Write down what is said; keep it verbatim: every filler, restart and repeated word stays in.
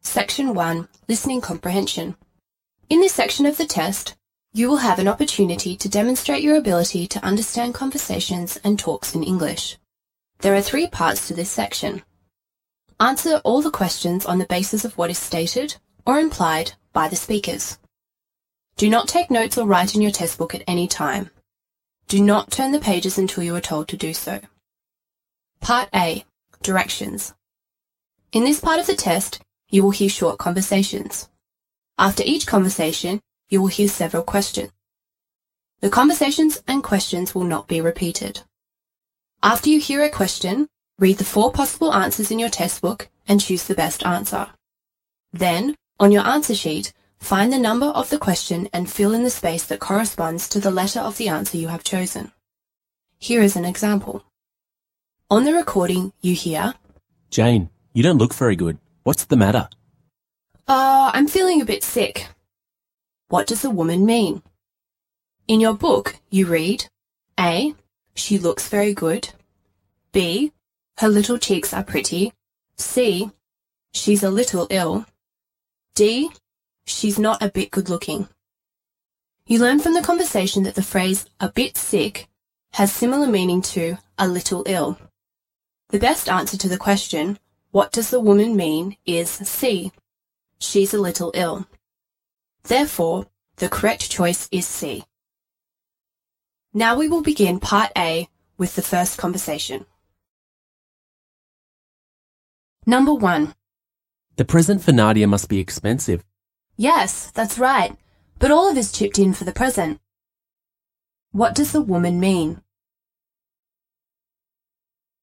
Section one, Listening Comprehension. In this section of the test, you will have an opportunity to demonstrate your ability to understand conversations and talks in English. There are three parts to this section. Answer all the questions on the basis of what is stated or implied by the speakers. Do not take notes or write in your test book at any time. Do not turn the pages until you are told to do so. Part A, Directions. In this part of the test, you will hear short conversations. After each conversation, you will hear several questions. The conversations and questions will not be repeated. After you hear a question, read the four possible answers in your test book and choose the best answer. Then, on your answer sheet, find the number of the question and fill in the space that corresponds to the letter of the answer you have chosen. Here is an example. On the recording, you hear, Jane, you don't look very good. What's the matter? Uh, I'm feeling a bit sick. What does the woman mean? In your book, you read, A. She looks very good. B. Her little cheeks are pretty. C. She's a little ill. D. She's not a bit good looking. You learn from the conversation that the phrase a bit sick has similar meaning to a little ill. The best answer to the question, what does the woman mean, is C. She's a little ill. Therefore, the correct choice is C. Now we will begin Part A with the first conversation. Number one. The present for Nadia must be expensive. Yes, that's right, but Oliver's chipped in for the present. What does the woman mean?